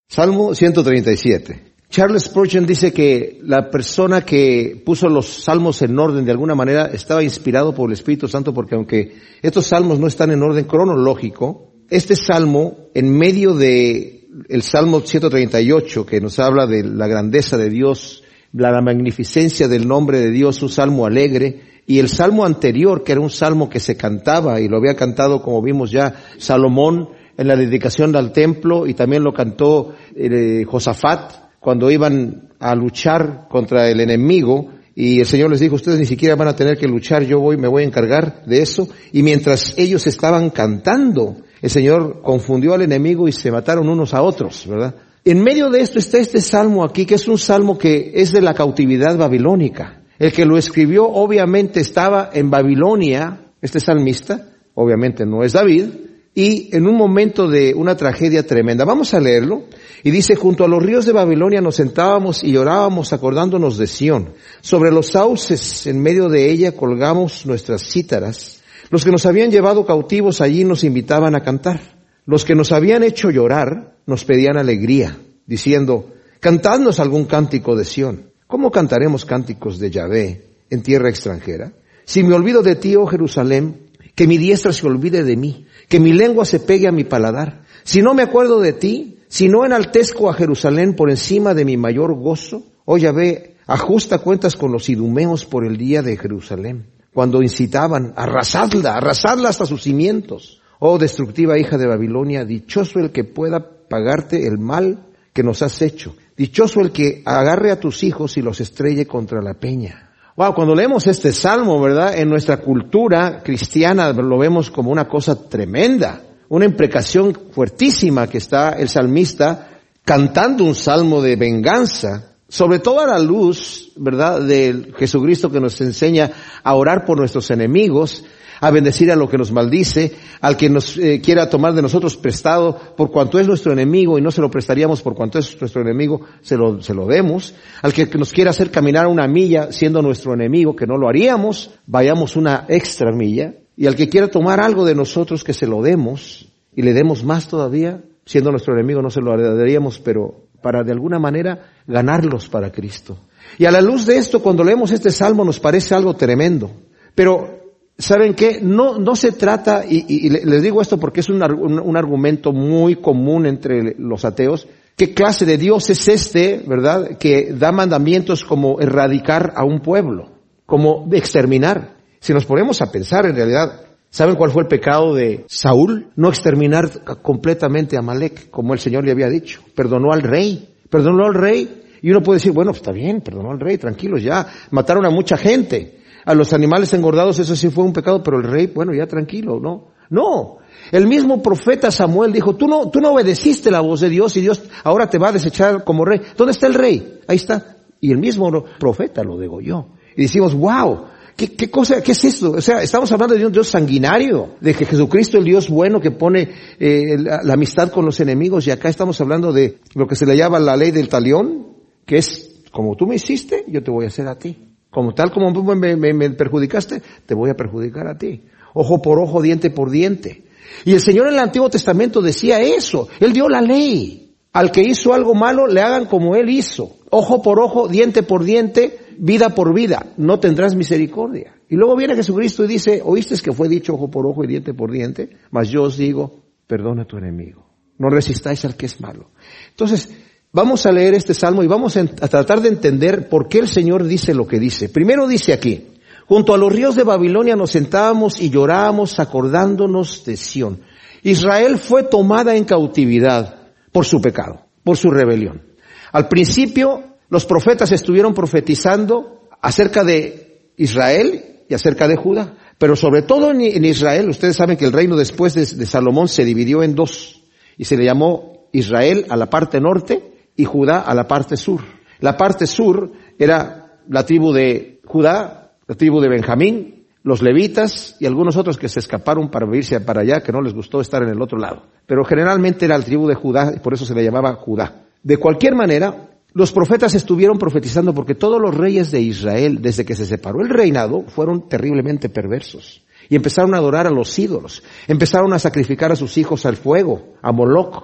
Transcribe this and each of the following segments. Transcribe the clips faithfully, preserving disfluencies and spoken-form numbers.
Salmo ciento treinta y siete. Charles Spurgeon dice que la persona que puso los salmos en orden de alguna manera estaba inspirado por el Espíritu Santo, porque aunque estos salmos no están en orden cronológico, este salmo, en medio de el Salmo ciento treinta y ocho, que nos habla de la grandeza de Dios, la magnificencia del nombre de Dios, un salmo alegre, y el salmo anterior, que era un salmo que se cantaba, y lo había cantado, como vimos ya, Salomón en la dedicación al templo, y también lo cantó eh, Josafat cuando iban a luchar contra el enemigo, y el Señor les dijo, ustedes ni siquiera van a tener que luchar, yo voy, me voy a encargar de eso. Y mientras ellos estaban cantando, el Señor confundió al enemigo y se mataron unos a otros, ¿verdad? En medio de esto está este salmo aquí, que es un salmo que es de la cautividad babilónica. El que lo escribió obviamente estaba en Babilonia, este salmista, obviamente no es David, y en un momento de una tragedia tremenda. Vamos a leerlo. Y dice, junto a los ríos de Babilonia nos sentábamos y llorábamos acordándonos de Sión. Sobre los sauces, en medio de ella, colgamos nuestras cítaras. Los que nos habían llevado cautivos allí nos invitaban a cantar. Los que nos habían hecho llorar nos pedían alegría, diciendo, cantadnos algún cántico de Sión. ¿Cómo cantaremos cánticos de Yahvé en tierra extranjera? Si me olvido de ti, oh Jerusalén, que mi diestra se olvide de mí, que mi lengua se pegue a mi paladar. Si no me acuerdo de ti, si no enaltezco a Jerusalén por encima de mi mayor gozo, oh Yahvé, ajusta cuentas con los idumeos por el día de Jerusalén, cuando incitaban, arrasadla, arrasadla hasta sus cimientos. Oh destructiva hija de Babilonia, dichoso el que pueda pagarte el mal que nos has hecho. Dichoso el que agarre a tus hijos y los estrelle contra la peña. Wow, cuando leemos este salmo, ¿verdad? En nuestra cultura cristiana lo vemos como una cosa tremenda, una imprecación fuertísima que está el salmista cantando un salmo de venganza, sobre todo a la luz, ¿verdad?, de Jesucristo que nos enseña a orar por nuestros enemigos, a bendecir a lo que nos maldice, al que nos eh, quiera tomar de nosotros prestado por cuanto es nuestro enemigo y no se lo prestaríamos por cuanto es nuestro enemigo, se lo, se lo demos, al que nos quiera hacer caminar una milla siendo nuestro enemigo, que no lo haríamos, vayamos una extra milla, y al que quiera tomar algo de nosotros, que se lo demos y le demos más todavía, siendo nuestro enemigo no se lo daríamos, pero para de alguna manera ganarlos para Cristo. Y a la luz de esto, cuando leemos este salmo nos parece algo tremendo, pero ¿saben qué? No, no se trata, y, y, y les digo esto porque es un, un, un argumento muy común entre los ateos. ¿Qué clase de Dios es este, verdad? Que da mandamientos como erradicar a un pueblo, como exterminar. Si nos ponemos a pensar, en realidad, ¿saben cuál fue el pecado de Saúl? No exterminar completamente a Amalek, como el Señor le había dicho. Perdonó al rey, perdonó al rey. Y uno puede decir, bueno, pues está bien, perdonó al rey, tranquilos, ya. Mataron a mucha gente. A los animales engordados, eso sí fue un pecado, pero el rey, bueno, ya tranquilo, ¿no? No. El mismo profeta Samuel dijo, tú no, tú no obedeciste la voz de Dios y Dios ahora te va a desechar como rey. ¿Dónde está el rey? Ahí está. Y el mismo profeta lo degolló. Y decimos, wow, ¿qué, qué cosa, qué es esto? O sea, estamos hablando de un Dios sanguinario, de que Jesucristo, el Dios bueno que pone eh, la, la amistad con los enemigos, y acá estamos hablando de lo que se le llama la ley del talión, que es, como tú me hiciste, yo te voy a hacer a ti. Como tal como me, me, me perjudicaste, te voy a perjudicar a ti. Ojo por ojo, diente por diente. Y el Señor en el Antiguo Testamento decía eso. Él dio la ley. Al que hizo algo malo, le hagan como Él hizo. Ojo por ojo, diente por diente, vida por vida. No tendrás misericordia. Y luego viene Jesucristo y dice, ¿oíste que fue dicho ojo por ojo y diente por diente? Mas yo os digo, perdona a tu enemigo. No resistáis al que es malo. Entonces, vamos a leer este salmo y vamos a tratar de entender por qué el Señor dice lo que dice. Primero dice aquí, junto a los ríos de Babilonia nos sentábamos y llorábamos acordándonos de Sión. Israel fue tomada en cautividad por su pecado, por su rebelión. Al principio, los profetas estuvieron profetizando acerca de Israel y acerca de Judá. Pero sobre todo en Israel, ustedes saben que el reino después de, de Salomón se dividió en dos y se le llamó Israel a la parte norte y Judá a la parte sur. La parte sur era la tribu de Judá, la tribu de Benjamín, los levitas y algunos otros que se escaparon para irse para allá, que no les gustó estar en el otro lado. Pero generalmente era la tribu de Judá y por eso se le llamaba Judá. De cualquier manera, los profetas estuvieron profetizando porque todos los reyes de Israel, desde que se separó el reinado, fueron terriblemente perversos. Y empezaron a adorar a los ídolos. Empezaron a sacrificar a sus hijos al fuego, a Moloc.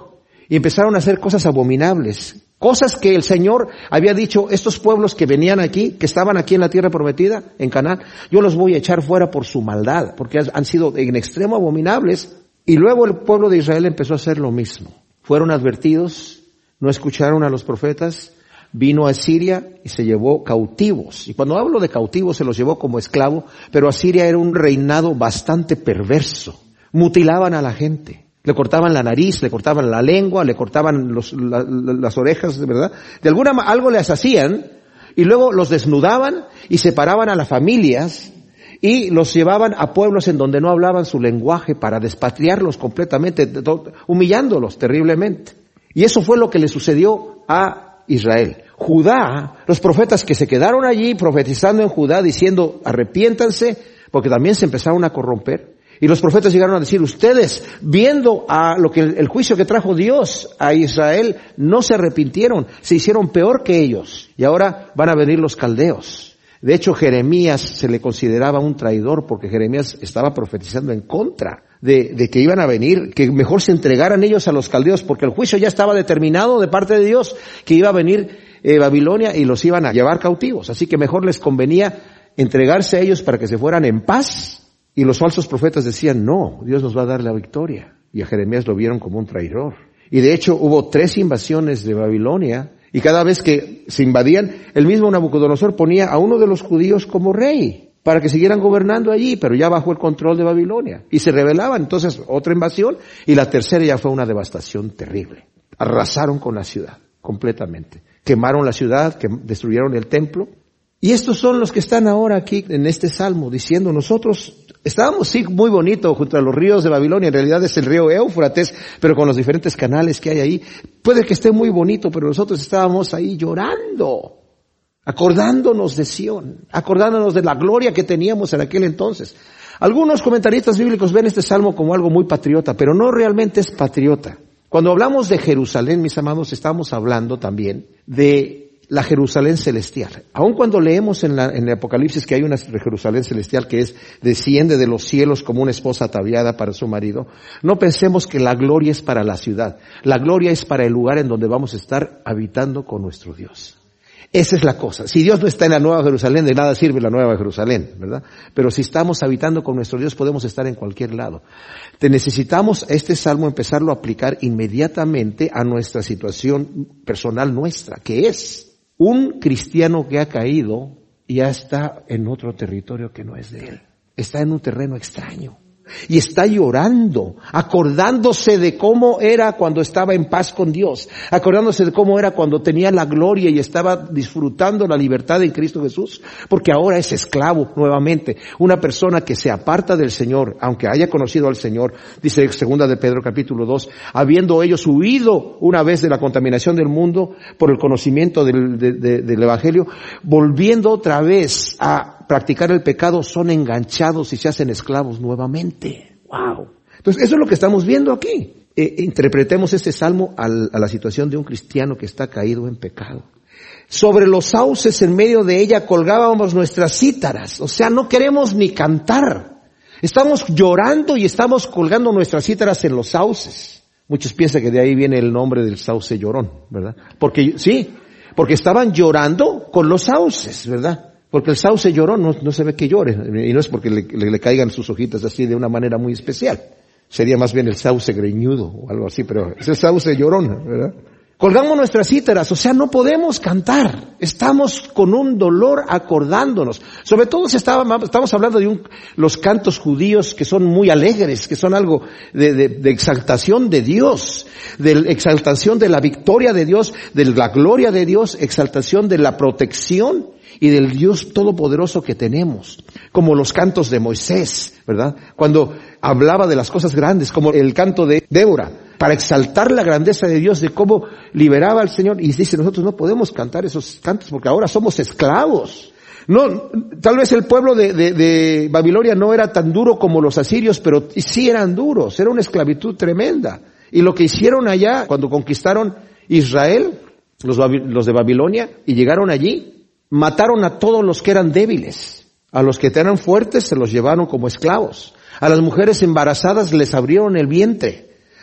y empezaron a hacer cosas abominables. Cosas que el Señor había dicho, estos pueblos que venían aquí, que estaban aquí en la tierra prometida, en Canaán, yo los voy a echar fuera por su maldad, porque han sido en extremo abominables. Y luego el pueblo de Israel empezó a hacer lo mismo. Fueron advertidos, no escucharon a los profetas, vino a Asiria y se llevó cautivos. Y cuando hablo de cautivos se los llevó como esclavo, pero Asiria era un reinado bastante perverso. Mutilaban a la gente. Le cortaban la nariz, le cortaban la lengua, le cortaban los, la, la, las orejas, de verdad. De alguna manera algo les hacían y luego los desnudaban y separaban a las familias y los llevaban a pueblos en donde no hablaban su lenguaje para despatriarlos completamente, humillándolos terriblemente. Y eso fue lo que le sucedió a Israel. Judá, los profetas que se quedaron allí profetizando en Judá diciendo arrepiéntanse, porque también se empezaron a corromper. Y los profetas llegaron a decir, ustedes, viendo a lo que el, el juicio que trajo Dios a Israel, no se arrepintieron, se hicieron peor que ellos. Y ahora van a venir los caldeos. De hecho, Jeremías se le consideraba un traidor porque Jeremías estaba profetizando en contra de, de que iban a venir, que mejor se entregaran ellos a los caldeos porque el juicio ya estaba determinado de parte de Dios que iba a venir eh, Babilonia y los iban a llevar cautivos. Así que mejor les convenía entregarse a ellos para que se fueran en paz. Y los falsos profetas decían, no, Dios nos va a dar la victoria. Y a Jeremías lo vieron como un traidor. Y de hecho hubo tres invasiones de Babilonia, y cada vez que se invadían, el mismo Nabucodonosor ponía a uno de los judíos como rey, para que siguieran gobernando allí, pero ya bajo el control de Babilonia. Y se rebelaban, entonces otra invasión, y la tercera ya fue una devastación terrible. Arrasaron con la ciudad, completamente. Quemaron la ciudad, que destruyeron el templo. Y estos son los que están ahora aquí en este salmo, diciendo, nosotros estábamos sí muy bonito junto a los ríos de Babilonia, en realidad es el río Éufrates, pero con los diferentes canales que hay ahí, puede que esté muy bonito, pero nosotros estábamos ahí llorando, acordándonos de Sión, acordándonos de la gloria que teníamos en aquel entonces. Algunos comentaristas bíblicos ven este salmo como algo muy patriota, pero no realmente es patriota. Cuando hablamos de Jerusalén, mis amados, estamos hablando también de la Jerusalén celestial. Aun cuando leemos en, la, en el Apocalipsis que hay una Jerusalén celestial que es desciende de los cielos como una esposa ataviada para su marido, no pensemos que la gloria es para la ciudad. La gloria es para el lugar en donde vamos a estar habitando con nuestro Dios. Esa es la cosa. Si Dios no está en la Nueva Jerusalén, de nada sirve la Nueva Jerusalén, ¿verdad? Pero si estamos habitando con nuestro Dios, podemos estar en cualquier lado. Te necesitamos este salmo empezarlo a aplicar inmediatamente a nuestra situación personal nuestra, que es un cristiano que ha caído ya está en otro territorio que no es de él. Está en un terreno extraño. Y está llorando, acordándose de cómo era cuando estaba en paz con Dios, acordándose de cómo era cuando tenía la gloria y estaba disfrutando la libertad en Cristo Jesús, porque ahora es esclavo nuevamente, una persona que se aparta del Señor, aunque haya conocido al Señor, dice segunda de Pedro capítulo dos, habiendo ellos huido una vez de la contaminación del mundo por el conocimiento del, de, de, del Evangelio, volviendo otra vez a practicar el pecado, son enganchados y se hacen esclavos nuevamente. ¡Wow! Entonces, eso es lo que estamos viendo aquí. Eh, interpretemos este salmo al, a la situación de un cristiano que está caído en pecado. Sobre los sauces en medio de ella colgábamos nuestras cítaras. O sea, no queremos ni cantar. Estamos llorando y estamos colgando nuestras cítaras en los sauces. Muchos piensan que de ahí viene el nombre del sauce llorón, ¿verdad? Porque, sí, porque estaban llorando con los sauces, ¿verdad? Porque el sauce llorón no, no se ve que llore, y no es porque le, le, le caigan sus hojitas así de una manera muy especial. Sería más bien el sauce greñudo o algo así, pero es el sauce llorón, ¿verdad? Colgamos nuestras cítaras, o sea, no podemos cantar. Estamos con un dolor acordándonos. Sobre todo si estaba, estamos hablando de un, los cantos judíos que son muy alegres, que son algo de, de, de exaltación de Dios, de exaltación de la victoria de Dios, de la gloria de Dios, exaltación de la protección y del Dios todopoderoso que tenemos, como los cantos de Moisés, ¿verdad? Cuando hablaba de las cosas grandes, como el canto de Débora, para exaltar la grandeza de Dios, de cómo liberaba al Señor, y dice, nosotros no podemos cantar esos cantos porque ahora somos esclavos. No, tal vez el pueblo de, de, de Babilonia no era tan duro como los asirios, pero sí eran duros, era una esclavitud tremenda. Y lo que hicieron allá, cuando conquistaron Israel, los, los de Babilonia, y llegaron allí, mataron a todos los que eran débiles. A los que eran fuertes se los llevaron como esclavos. A las mujeres embarazadas les abrieron el vientre.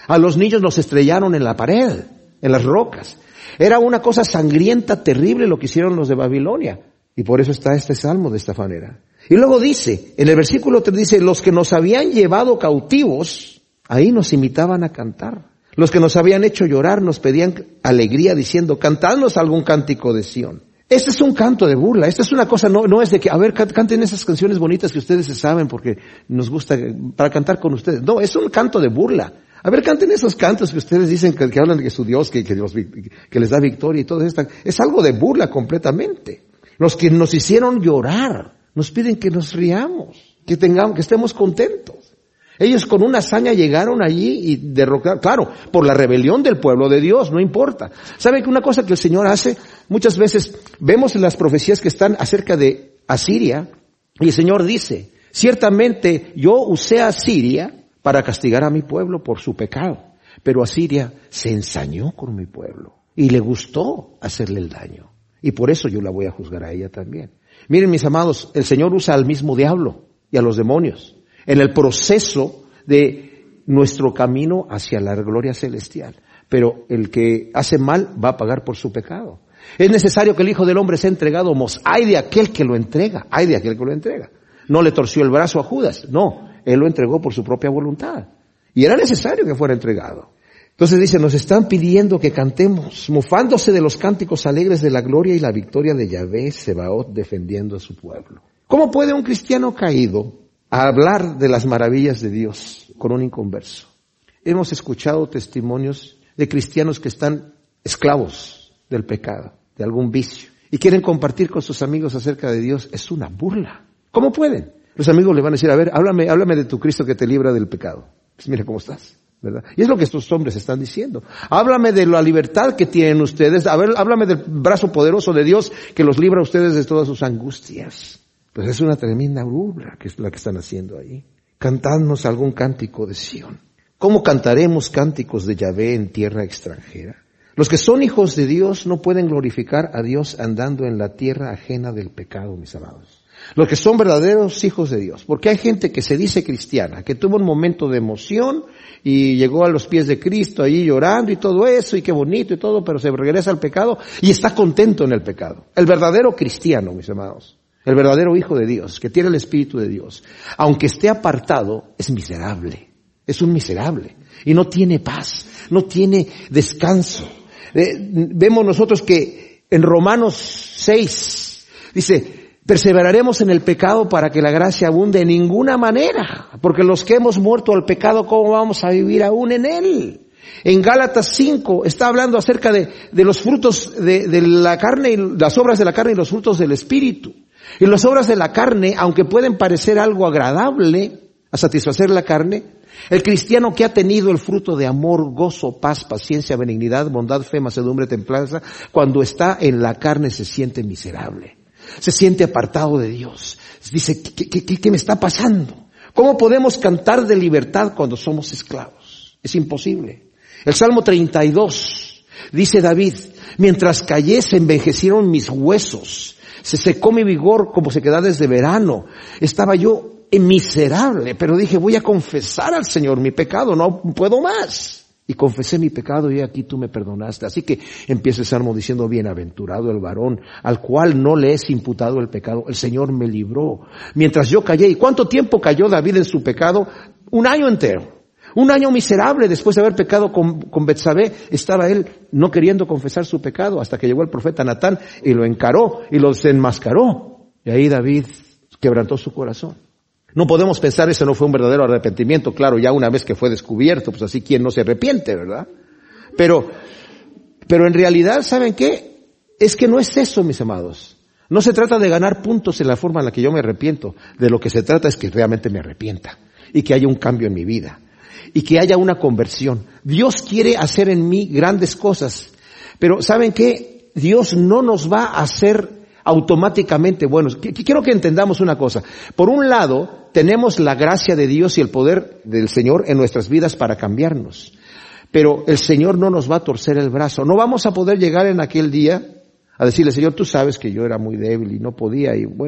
A los niños los estrellaron en la pared, en las rocas. Era una cosa sangrienta, terrible lo que hicieron los de Babilonia. Y por eso está este salmo de esta manera. Y luego dice, en el versículo tres dice, los que nos habían llevado cautivos, ahí nos invitaban a cantar. Los que nos habían hecho llorar nos pedían alegría diciendo, cantadnos algún cántico de Sión. Este es un canto de burla. Esta es una cosa, no, no es de que, a ver, canten esas canciones bonitas que ustedes se saben porque nos gusta para cantar con ustedes. No, es un canto de burla. A ver, canten esos cantos que ustedes dicen que, que hablan de su Dios, que, que, los, que les da victoria y todo esto. Es algo de burla completamente. Los que nos hicieron llorar nos piden que nos riamos, que tengamos, que estemos contentos. Ellos con una hazaña llegaron allí y derrocaron, claro, por la rebelión del pueblo de Dios, no importa. ¿Saben que una cosa que el Señor hace? Muchas veces vemos en las profecías que están acerca de Asiria, y el Señor dice, ciertamente yo usé a Asiria para castigar a mi pueblo por su pecado, pero Asiria se ensañó con mi pueblo y le gustó hacerle el daño. Y por eso yo la voy a juzgar a ella también. Miren, mis amados, el Señor usa al mismo diablo y a los demonios en el proceso de nuestro camino hacia la gloria celestial. Pero el que hace mal va a pagar por su pecado. Es necesario que el Hijo del Hombre sea entregado, mos, ay de aquel que lo entrega, ay de aquel que lo entrega. No le torció el brazo a Judas, no, él lo entregó por su propia voluntad. Y era necesario que fuera entregado. Entonces dice, nos están pidiendo que cantemos, mofándose de los cánticos alegres de la gloria y la victoria de Yahvé Sebaot defendiendo a su pueblo. ¿Cómo puede un cristiano caído hablar de las maravillas de Dios con un inconverso? Hemos escuchado testimonios de cristianos que están esclavos del pecado, de algún vicio, y quieren compartir con sus amigos acerca de Dios. Es una burla. ¿Cómo pueden? Los amigos le van a decir, a ver, háblame, háblame de tu Cristo que te libra del pecado. Pues mira cómo estás, ¿verdad? Y es lo que estos hombres están diciendo. Háblame de la libertad que tienen ustedes. A ver, háblame del brazo poderoso de Dios que los libra a ustedes de todas sus angustias. Pues es una tremenda burla que es la que están haciendo ahí. Cantadnos algún cántico de Sión. ¿Cómo cantaremos cánticos de Yahvé en tierra extranjera? Los que son hijos de Dios no pueden glorificar a Dios andando en la tierra ajena del pecado, mis amados. Los que son verdaderos hijos de Dios. Porque hay gente que se dice cristiana, que tuvo un momento de emoción y llegó a los pies de Cristo ahí llorando y todo eso, y qué bonito y todo, pero se regresa al pecado y está contento en el pecado. El verdadero cristiano, mis amados, el verdadero hijo de Dios, que tiene el Espíritu de Dios, aunque esté apartado, es miserable. Es un miserable. Y no tiene paz, no tiene descanso. Eh, vemos nosotros que en Romanos seis dice, perseveraremos en el pecado para que la gracia abunde en ninguna manera, porque los que hemos muerto al pecado, ¿cómo vamos a vivir aún en él? En Gálatas cinco está hablando acerca de, de los frutos de, de la carne, y las obras de la carne y los frutos del Espíritu. Y las obras de la carne, aunque pueden parecer algo agradable a satisfacer la carne, el cristiano que ha tenido el fruto de amor, gozo, paz, paciencia, benignidad, bondad, fe, mansedumbre, templanza, cuando está en la carne se siente miserable. Se siente apartado de Dios. Dice, ¿qué, qué, qué, qué me está pasando? ¿Cómo podemos cantar de libertad cuando somos esclavos? Es imposible. El Salmo treinta y dos, dice David, mientras callé se envejecieron mis huesos, se secó mi vigor como se queda desde verano. Estaba yo miserable, pero dije, voy a confesar al Señor mi pecado, no puedo más. Y confesé mi pecado y aquí tú me perdonaste. Así que empieza el Salmo diciendo, bienaventurado el varón al cual no le es imputado el pecado. El Señor me libró mientras yo callé. ¿Y cuánto tiempo cayó David en su pecado? Un año entero. Un año miserable después de haber pecado con, con Betsabé. Estaba él no queriendo confesar su pecado hasta que llegó el profeta Natán y lo encaró y lo desenmascaró. Y ahí David quebrantó su corazón. No podemos pensar ese no fue un verdadero arrepentimiento, claro, ya una vez que fue descubierto, pues así quién no se arrepiente, ¿verdad? Pero, pero en realidad, ¿saben qué? Es que no es eso, mis amados. No se trata de ganar puntos en la forma en la que yo me arrepiento. De lo que se trata es que realmente me arrepienta y que haya un cambio en mi vida y que haya una conversión. Dios quiere hacer en mí grandes cosas, pero ¿saben qué? Dios no nos va a hacer automáticamente buenos. Quiero que entendamos una cosa. Por un lado, tenemos la gracia de Dios y el poder del Señor en nuestras vidas para cambiarnos. Pero el Señor no nos va a torcer el brazo. No vamos a poder llegar en aquel día a decirle, Señor, tú sabes que yo era muy débil y no podía, y bueno,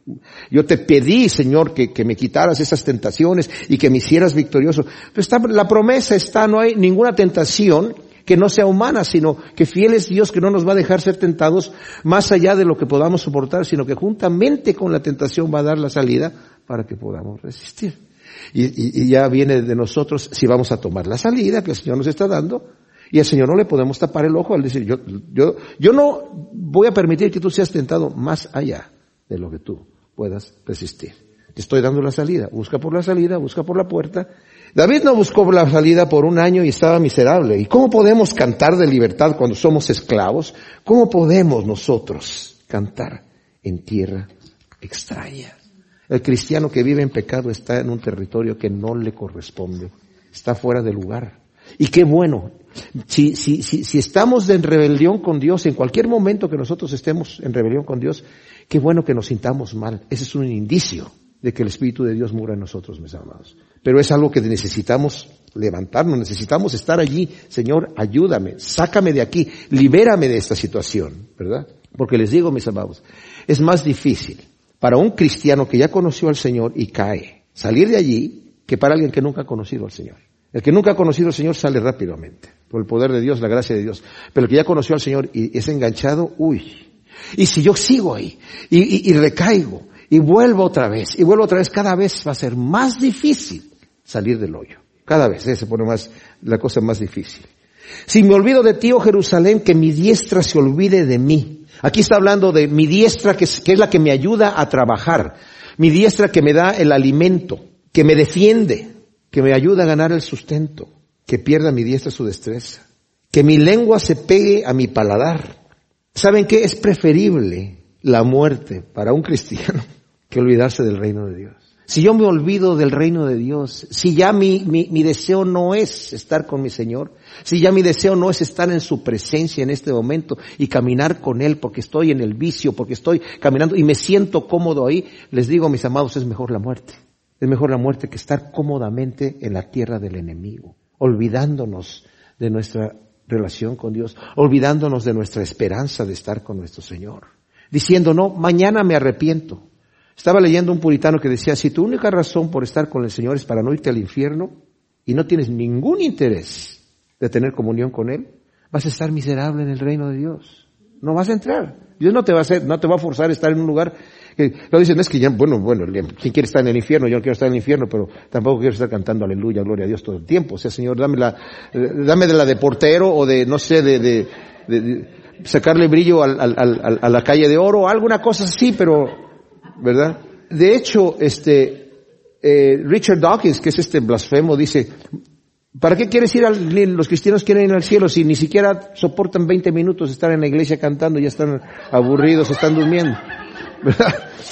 Yo te pedí, Señor, que, que me quitaras esas tentaciones y que me hicieras victorioso. Pero está, la promesa está, no hay ninguna tentación que no sea humana, sino que fiel es Dios, que no nos va a dejar ser tentados más allá de lo que podamos soportar, sino que juntamente con la tentación va a dar la salida para que podamos resistir. Y, y, y ya viene de nosotros si vamos a tomar la salida que el Señor nos está dando, y al Señor no le podemos tapar el ojo al decir, yo, yo, yo no voy a permitir que tú seas tentado más allá de lo que tú puedas resistir. Te estoy dando la salida. Busca por la salida, busca por la puerta. David no buscó la salida por un año y estaba miserable. ¿Y cómo podemos cantar de libertad cuando somos esclavos? ¿Cómo podemos nosotros cantar en tierra extraña? El cristiano que vive en pecado está en un territorio que no le corresponde. Está fuera de lugar. Y qué bueno. Si, si, si, si estamos en rebelión con Dios, en cualquier momento que nosotros estemos en rebelión con Dios, qué bueno que nos sintamos mal. Ese es un indicio de que el Espíritu de Dios mora en nosotros, mis amados. Pero es algo que necesitamos levantarnos, necesitamos estar allí. Señor, ayúdame, sácame de aquí, libérame de esta situación, ¿verdad? Porque les digo, mis amados, es más difícil para un cristiano que ya conoció al Señor y cae, salir de allí, que para alguien que nunca ha conocido al Señor. El que nunca ha conocido al Señor sale rápidamente, por el poder de Dios, la gracia de Dios. Pero el que ya conoció al Señor y es enganchado, uy. Y si yo sigo ahí, y, y, y recaigo, y vuelvo otra vez, y vuelvo otra vez, cada vez va a ser más difícil salir del hoyo. Cada vez eh, se pone más, la cosa más difícil. Si me olvido de ti, oh Jerusalén, que mi diestra se olvide de mí. Aquí está hablando de mi diestra, que es, que es la que me ayuda a trabajar. Mi diestra que me da el alimento, que me defiende, que me ayuda a ganar el sustento. Que pierda mi diestra su destreza. Que mi lengua se pegue a mi paladar. ¿Saben qué? Es preferible la muerte para un cristiano que olvidarse del reino de Dios. Si yo me olvido del reino de Dios, si ya mi, mi, mi deseo no es estar con mi Señor, si ya mi deseo no es estar en su presencia en este momento y caminar con Él porque estoy en el vicio, porque estoy caminando y me siento cómodo ahí, les digo, mis amados, es mejor la muerte. Es mejor la muerte que estar cómodamente en la tierra del enemigo, olvidándonos de nuestra relación con Dios, olvidándonos de nuestra esperanza de estar con nuestro Señor, diciendo, no, mañana me arrepiento. Estaba leyendo un puritano que decía, si tu única razón por estar con el Señor es para no irte al infierno y no tienes ningún interés de tener comunión con Él, vas a estar miserable en el reino de Dios. No vas a entrar. Dios no te va a hacer, no te va a forzar a estar en un lugar que, lo dicen, es que ya, bueno, bueno, ¿quién quiere estar en el infierno? Yo no quiero estar en el infierno, pero tampoco quiero estar cantando aleluya, gloria a Dios todo el tiempo. O sea, Señor, dame la, dame de la de portero o de, no sé, de, de, de, de sacarle brillo al, al, al, a la calle de oro, alguna cosa así, pero, ¿verdad? De hecho, este, eh, Richard Dawkins, que es este blasfemo, dice, ¿para qué quieres ir al, los cristianos quieren ir al cielo si ni siquiera soportan veinte minutos estar en la iglesia cantando, ya están aburridos, están durmiendo? ¿Verdad?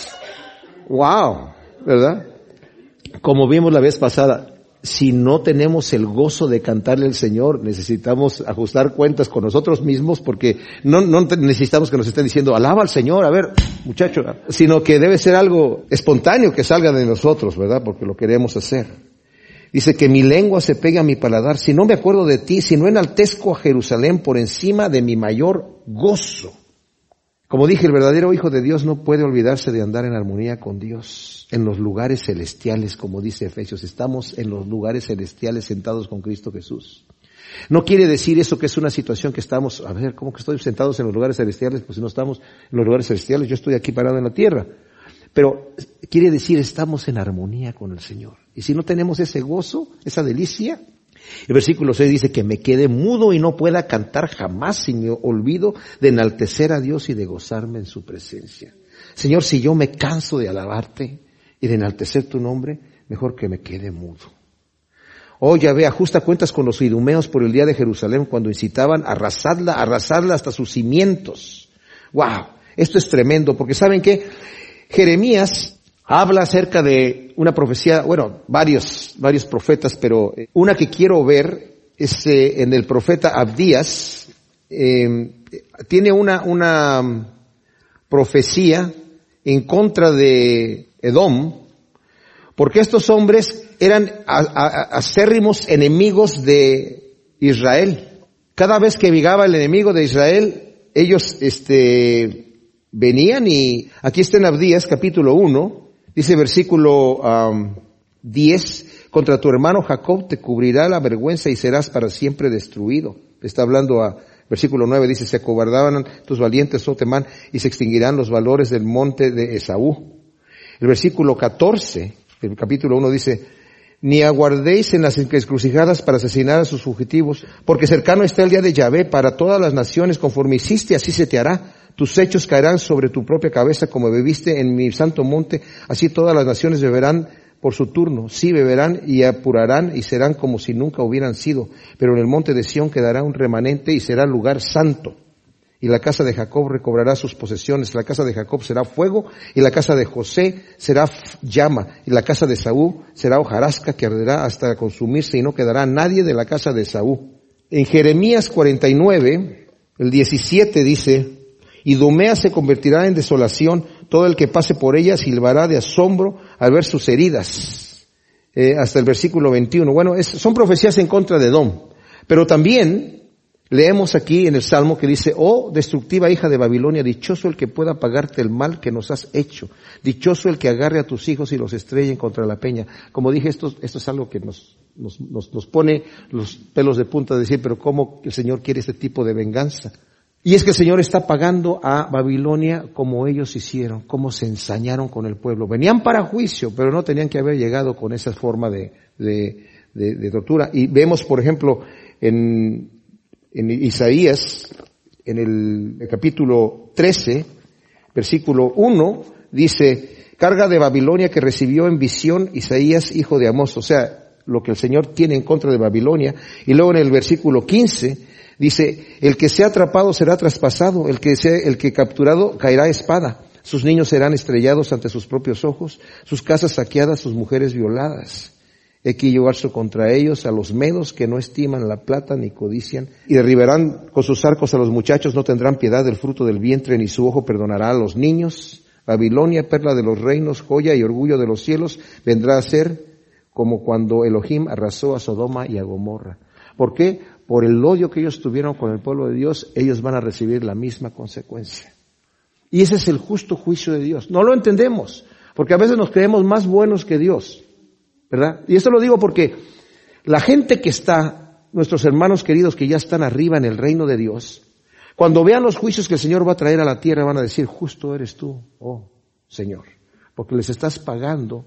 Wow, ¿verdad? Como vimos la vez pasada, si no tenemos el gozo de cantarle al Señor, necesitamos ajustar cuentas con nosotros mismos porque no, no necesitamos que nos estén diciendo, alaba al Señor, a ver, muchacho, sino que debe ser algo espontáneo que salga de nosotros, ¿verdad? Porque lo queremos hacer. Dice que mi lengua se pegue a mi paladar, si no me acuerdo de ti, si no enaltezco a Jerusalén por encima de mi mayor gozo. Como dije, el verdadero Hijo de Dios no puede olvidarse de andar en armonía con Dios, en los lugares celestiales, como dice Efesios. Estamos en los lugares celestiales sentados con Cristo Jesús. No quiere decir eso que es una situación que estamos, a ver, ¿cómo que estoy sentados en los lugares celestiales? Pues si no estamos en los lugares celestiales, yo estoy aquí parado en la tierra. Pero quiere decir, estamos en armonía con el Señor. Y si no tenemos ese gozo, esa delicia, el versículo seis dice que me quede mudo y no pueda cantar jamás si me olvido de enaltecer a Dios y de gozarme en su presencia. Señor, si yo me canso de alabarte y de enaltecer tu nombre, mejor que me quede mudo. Oh, Yahvé, ajusta cuentas con los idumeos por el día de Jerusalén cuando incitaban a arrasarla, a arrasarla hasta sus cimientos. Wow, esto es tremendo, porque ¿saben qué? Jeremías habla acerca de una profecía, bueno, varios, varios profetas, pero una que quiero ver es eh, en el profeta Abdías. Eh, tiene una, una profecía en contra de Edom, porque estos hombres eran a, a, acérrimos enemigos de Israel. Cada vez que llegaba el enemigo de Israel, ellos, este, venían y aquí está en Abdías capítulo uno, dice versículo um, diez, contra tu hermano Jacob te cubrirá la vergüenza y serás para siempre destruido. Está hablando a versículo nueve, dice, se acobardaban tus valientes, oh Temán, y se extinguirán los valores del monte de Esaú. El versículo catorce, el capítulo uno dice, ni aguardéis en las encrucijadas para asesinar a sus fugitivos, porque cercano está el día de Yahvé para todas las naciones, conforme hiciste, así se te hará. Tus hechos caerán sobre tu propia cabeza, como bebiste en mi santo monte, así todas las naciones beberán por su turno, sí beberán y apurarán y serán como si nunca hubieran sido, pero en el monte de Sión quedará un remanente y será lugar santo. Y la casa de Jacob recobrará sus posesiones, la casa de Jacob será fuego, y la casa de José será llama, y la casa de Saúl será hojarasca que arderá hasta consumirse, y no quedará nadie de la casa de Saúl. En Jeremías cuarenta y nueve, el diecisiete dice, y Dumea se convertirá en desolación, todo el que pase por ella silbará de asombro al ver sus heridas. Eh, hasta el versículo veintiuno. Bueno, es, son profecías en contra de Edom. Pero también leemos aquí en el Salmo que dice, oh destructiva hija de Babilonia, dichoso el que pueda pagarte el mal que nos has hecho. Dichoso el que agarre a tus hijos y los estrellen contra la peña. Como dije, esto, esto es algo que nos, nos, nos, nos pone los pelos de punta de decir, pero ¿cómo el Señor quiere este tipo de venganza? Y es que el Señor está pagando a Babilonia como ellos hicieron, como se ensañaron con el pueblo. Venían para juicio, pero no tenían que haber llegado con esa forma de, de, de, de tortura. Y vemos, por ejemplo, en, en Isaías, en el, el capítulo trece, versículo uno, dice, carga de Babilonia que recibió en visión Isaías, hijo de Amós. O sea, lo que el Señor tiene en contra de Babilonia. Y luego en el versículo quince, dice, el que sea atrapado será traspasado, el que sea, el que capturado caerá a espada. Sus niños serán estrellados ante sus propios ojos, sus casas saqueadas, sus mujeres violadas. He que yo alzo contra ellos a los medos que no estiman la plata ni codician, y derribarán con sus arcos a los muchachos, no tendrán piedad del fruto del vientre, ni su ojo perdonará a los niños. Babilonia, perla de los reinos, joya y orgullo de los cielos, vendrá a ser como cuando Elohim arrasó a Sodoma y a Gomorra. ¿Por qué? Por el odio que ellos tuvieron con el pueblo de Dios, ellos van a recibir la misma consecuencia. Y ese es el justo juicio de Dios. No lo entendemos, porque a veces nos creemos más buenos que Dios, ¿verdad? Y esto lo digo porque la gente que está, nuestros hermanos queridos que ya están arriba en el reino de Dios, cuando vean los juicios que el Señor va a traer a la tierra, van a decir, justo eres tú, oh Señor, porque les estás pagando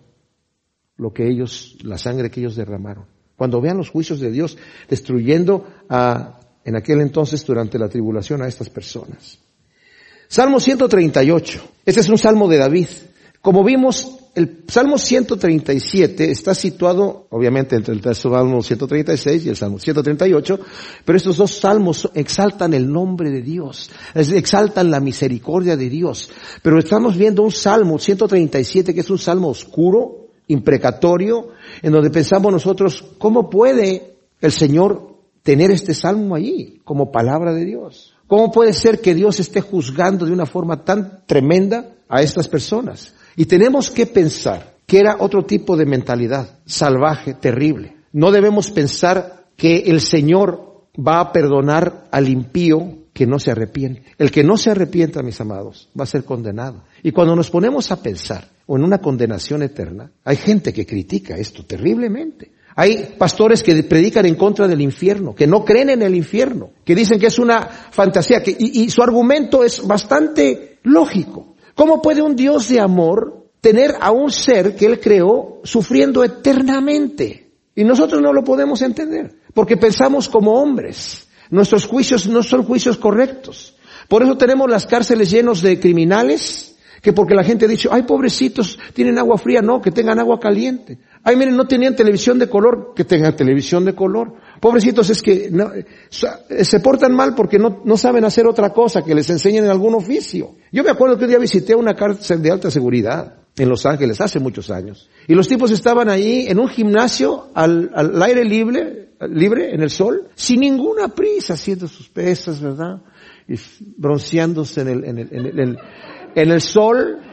lo que ellos, la sangre que ellos derramaron. Cuando vean los juicios de Dios destruyendo a, en aquel entonces durante la tribulación a estas personas. Salmo ciento treinta y ocho. Este es un salmo de David. Como vimos, el Salmo ciento treinta y siete está situado, obviamente, entre el Salmo ciento treinta y seis y el Salmo ciento treinta y ocho, pero estos dos salmos exaltan el nombre de Dios, exaltan la misericordia de Dios. Pero estamos viendo un Salmo ciento treinta y siete que es un salmo oscuro, imprecatorio, en donde pensamos nosotros, ¿cómo puede el Señor tener este salmo allí como palabra de Dios? ¿Cómo puede ser que Dios esté juzgando de una forma tan tremenda a estas personas? Y tenemos que pensar que era otro tipo de mentalidad, salvaje, terrible. No debemos pensar que el Señor va a perdonar al impío que no se arrepiente. El que no se arrepienta, mis amados, va a ser condenado. Y cuando nos ponemos a pensar o en una condenación eterna, hay gente que critica esto terriblemente. Hay pastores que predican en contra del infierno, que no creen en el infierno, que dicen que es una fantasía, que, y, y su argumento es bastante lógico. ¿Cómo puede un Dios de amor tener a un ser que Él creó sufriendo eternamente? Y nosotros no lo podemos entender, porque pensamos como hombres. Nuestros juicios no son juicios correctos. Por eso tenemos las cárceles llenos de criminales, que porque la gente ha dicho, ay, pobrecitos, tienen agua fría, no, que tengan agua caliente. Ay, miren, no tenían televisión de color, que tengan televisión de color. Pobrecitos es que no, se portan mal porque no, no saben hacer otra cosa, que les enseñen en algún oficio. Yo me acuerdo que un día visité una cárcel de alta seguridad en Los Ángeles, hace muchos años. Y los tipos estaban ahí en un gimnasio al, al aire libre, libre, en el sol, sin ninguna prisa, haciendo sus pesas, ¿verdad? Y bronceándose en el, en el, en el, en el, en el sol.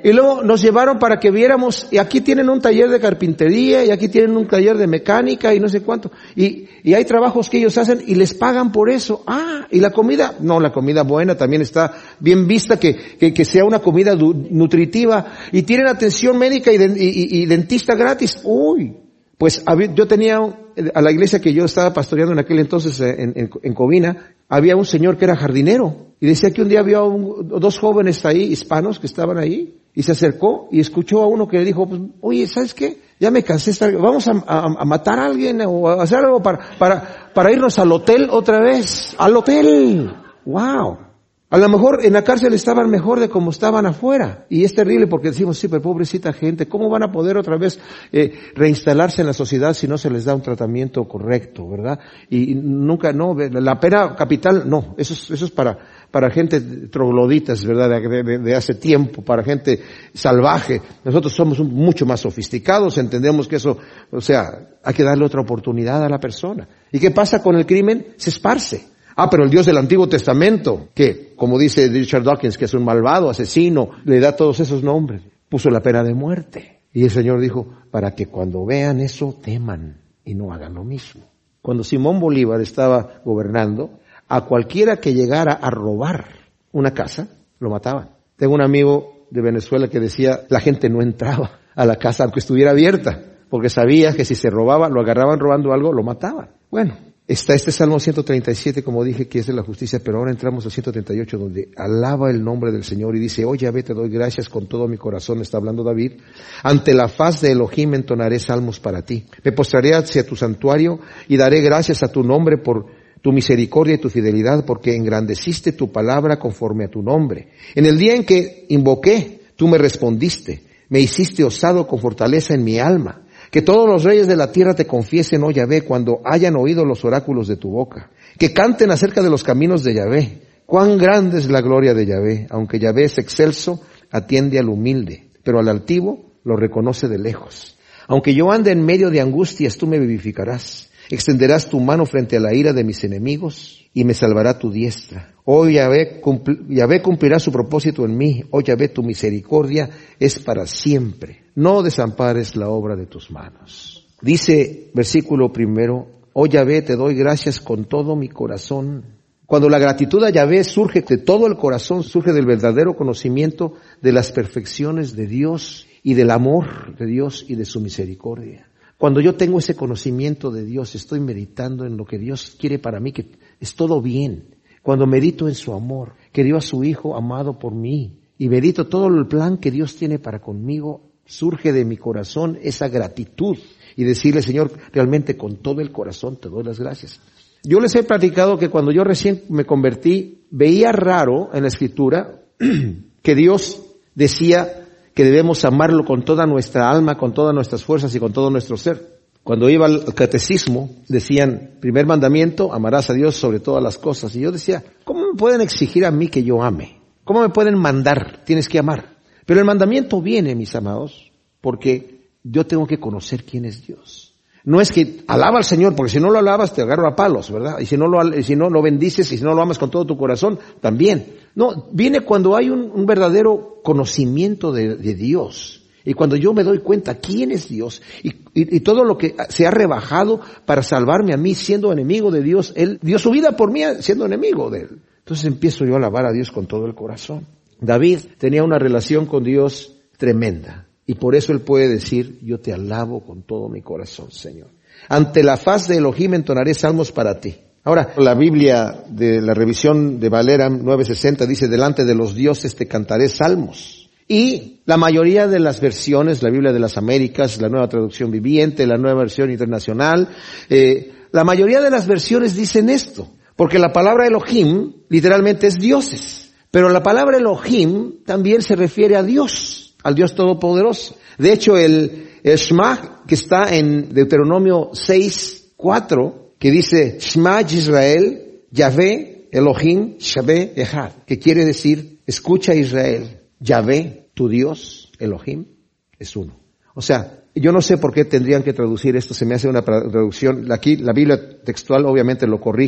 Y luego nos llevaron para que viéramos, y aquí tienen un taller de carpintería, y aquí tienen un taller de mecánica, y no sé cuánto. Y, y hay trabajos que ellos hacen y les pagan por eso. Ah, y la comida, no, la comida buena también está bien vista, que, que, que sea una comida du, nutritiva. Y tienen atención médica y, de, y, y dentista gratis. Uy, pues yo tenía, a la iglesia que yo estaba pastoreando en aquel entonces en, en, en Covina, había un señor que era jardinero. Y decía que un día había un, dos jóvenes ahí, hispanos, que estaban ahí. Y se acercó y escuchó a uno que le dijo, pues, oye, ¿sabes qué? Ya me cansé de estar, vamos a, a, a matar a alguien o a hacer algo para, para, para irnos al hotel otra vez. ¡Al hotel! ¡Wow! A lo mejor en la cárcel estaban mejor de como estaban afuera. Y es terrible porque decimos, sí, pero pobrecita gente, ¿cómo van a poder otra vez eh, reinstalarse en la sociedad si no se les da un tratamiento correcto, verdad? Y, y nunca, no, la pena capital, no, eso es, eso es para, para gente trogloditas, ¿verdad? De, de, de hace tiempo, para gente salvaje. Nosotros somos un, mucho más sofisticados, entendemos que eso, o sea, hay que darle otra oportunidad a la persona. ¿Y qué pasa con el crimen? Se esparce. Ah, pero el Dios del Antiguo Testamento, que, como dice Richard Dawkins, que es un malvado, asesino, le da todos esos nombres, puso la pena de muerte. Y el Señor dijo, para que cuando vean eso teman y no hagan lo mismo. Cuando Simón Bolívar estaba gobernando, a cualquiera que llegara a robar una casa, lo mataban. Tengo un amigo de Venezuela que decía, la gente no entraba a la casa aunque estuviera abierta, porque sabía que si se robaba, lo agarraban robando algo, lo mataban. Bueno, está este Salmo ciento treinta y siete, como dije, que es de la justicia, pero ahora entramos al ciento treinta y ocho, donde alaba el nombre del Señor y dice, oh Yahvé, te doy gracias con todo mi corazón, está hablando David, ante la faz de Elohim entonaré salmos para ti. Me postraré hacia tu santuario y daré gracias a tu nombre por tu misericordia y tu fidelidad, porque engrandeciste tu palabra conforme a tu nombre. En el día en que invoqué, tú me respondiste, me hiciste osado con fortaleza en mi alma. Que todos los reyes de la tierra te confiesen, oh Yahvé, cuando hayan oído los oráculos de tu boca. Que canten acerca de los caminos de Yahvé. Cuán grande es la gloria de Yahvé. Aunque Yahvé es excelso, atiende al humilde, pero al altivo lo reconoce de lejos. Aunque yo ande en medio de angustias, tú me vivificarás. Extenderás tu mano frente a la ira de mis enemigos y me salvará tu diestra. Oh Yahvé, cumpl- Yahvé cumplirá su propósito en mí. Oh Yahvé, tu misericordia es para siempre. No desampares la obra de tus manos. Dice, versículo primero, oh Yahvé, te doy gracias con todo mi corazón. Cuando la gratitud a Yahvé surge de todo el corazón, surge del verdadero conocimiento de las perfecciones de Dios y del amor de Dios y de su misericordia. Cuando yo tengo ese conocimiento de Dios, estoy meditando en lo que Dios quiere para mí, que es todo bien. Cuando medito en su amor, que dio a su Hijo amado por mí, y medito todo el plan que Dios tiene para conmigo, surge de mi corazón esa gratitud y decirle, Señor, realmente con todo el corazón te doy las gracias. Yo les he platicado que cuando yo recién me convertí, veía raro en la Escritura que Dios decía que debemos amarlo con toda nuestra alma, con todas nuestras fuerzas y con todo nuestro ser. Cuando iba al catecismo, decían, primer mandamiento, amarás a Dios sobre todas las cosas. Y yo decía, ¿cómo me pueden exigir a mí que yo ame? ¿Cómo me pueden mandar? Tienes que amar. Pero el mandamiento viene, mis amados, porque yo tengo que conocer quién es Dios. No es que alaba al Señor, porque si no lo alabas te agarro a palos, ¿verdad? Y si no lo, si no lo bendices y si no lo amas con todo tu corazón, también. No, viene cuando hay un, un verdadero conocimiento de, de Dios. Y cuando yo me doy cuenta quién es Dios y, y, y todo lo que se ha rebajado para salvarme a mí siendo enemigo de Dios, Él dio su vida por mí siendo enemigo de Él. Entonces empiezo yo a alabar a Dios con todo el corazón. David tenía una relación con Dios tremenda. Y por eso él puede decir, yo te alabo con todo mi corazón, Señor. Ante la faz de Elohim entonaré salmos para ti. Ahora, la Biblia de la revisión de Valera nueve sesenta dice, delante de los dioses te cantaré salmos. Y la mayoría de las versiones, la Biblia de las Américas, la Nueva Traducción Viviente, la Nueva Versión Internacional, eh, la mayoría de las versiones dicen esto. Porque la palabra Elohim literalmente es dioses. Pero la palabra Elohim también se refiere a Dios. Al Dios Todopoderoso. De hecho, el, el Shema, que está en Deuteronomio seis cuatro, que dice, Shema Israel, Yahvé, Elohim, Shabé, Echad, que quiere decir, escucha Israel, Yahvé, tu Dios, Elohim, es uno. O sea, yo no sé por qué tendrían que traducir esto, se me hace una traducción, aquí la Biblia textual obviamente lo corrige,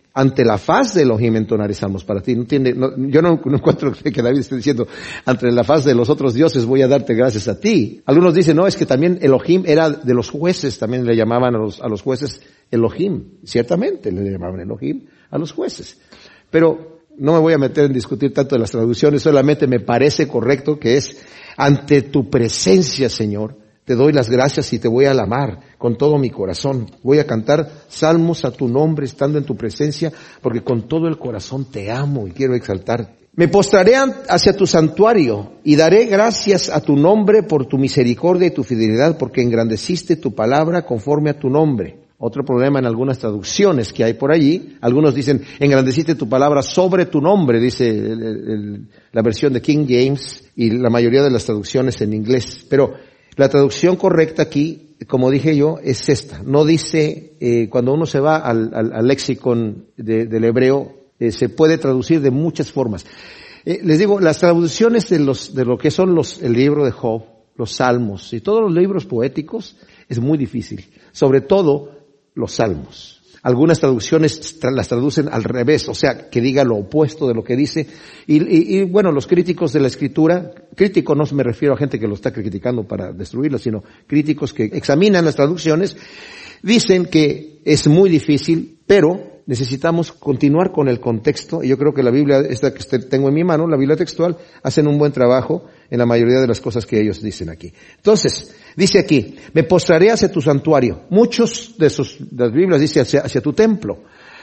ante la faz de Elohim entonaré salmos para ti. No tiene, no, yo no, no encuentro que David esté diciendo, ante la faz de los otros dioses voy a darte gracias a ti. Algunos dicen, no, es que también Elohim era de los jueces, también le llamaban a los, a los jueces Elohim. Ciertamente le llamaban Elohim a los jueces. Pero no me voy a meter en discutir tanto de las traducciones, solamente me parece correcto que es ante tu presencia, Señor, te doy las gracias y te voy a alabar con todo mi corazón. Voy a cantar salmos a tu nombre estando en tu presencia, porque con todo el corazón te amo y quiero exaltarte. Me postraré hacia tu santuario y daré gracias a tu nombre por tu misericordia y tu fidelidad, porque engrandeciste tu palabra conforme a tu nombre. Otro problema en algunas traducciones que hay por allí, algunos dicen, engrandeciste tu palabra sobre tu nombre, dice el, el, la versión de King James y la mayoría de las traducciones en inglés. Pero la traducción correcta aquí, como dije yo, es esta. No dice, eh, cuando uno se va al, al, al léxico de, del hebreo, eh, se puede traducir de muchas formas. Eh, les digo, las traducciones de los, de lo que son los, el libro de Job, los salmos y todos los libros poéticos, es muy difícil. Sobre todo, los salmos. Algunas traducciones tra- las traducen al revés, o sea, que diga lo opuesto de lo que dice. Y, y, y bueno, los críticos de la escritura, crítico no me refiero a gente que lo está criticando para destruirlo, sino críticos que examinan las traducciones, dicen que es muy difícil, pero necesitamos continuar con el contexto, y yo creo que la Biblia, esta que tengo en mi mano, la Biblia textual, hacen un buen trabajo en la mayoría de las cosas que ellos dicen aquí. Entonces, dice aquí, me postraré hacia tu santuario. Muchos de sus, de las Biblias dicen hacia, hacia tu templo.